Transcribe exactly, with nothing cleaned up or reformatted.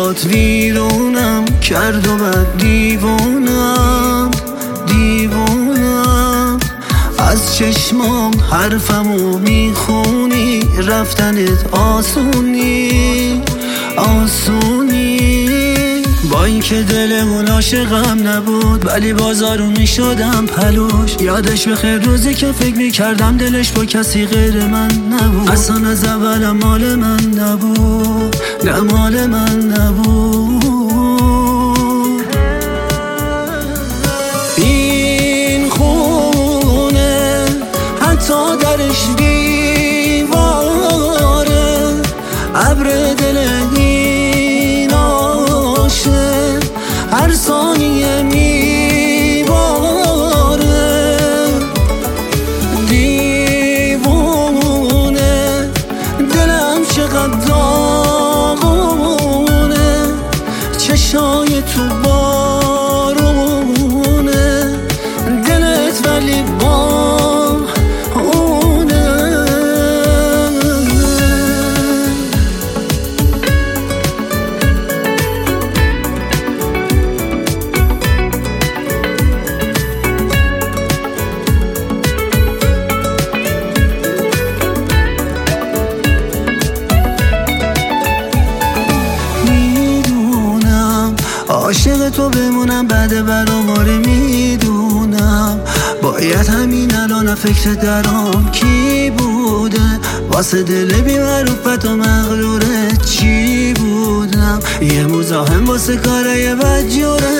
عشقات ویرونم کرد و بعد دیوونم دیوونم از چشمام حرفمو میخونی، رفتنت آسونی آسونی. با اینکه دلمون عاشقم نبود ولی بازارو میشدم پلوش. یادش بخیر روزی که فکر میکردم دلش با کسی غیر من نبود. اصلا از اولم مال من نبود، نه مال من نبود. این خونه حتی درش دیواره، ابر دل این عاشق هر ثانیه میباره. دیوونه دلم چقدر داغونه، چشای تو بارونه، دلت ولی با عاشق تو بمونم بعد براماره. میدونم باید همین الان فکر درام کی بوده، واسه دل بی معروفت و مغرورت چی بودم. یه مزاحم واسه کارای بدجوره،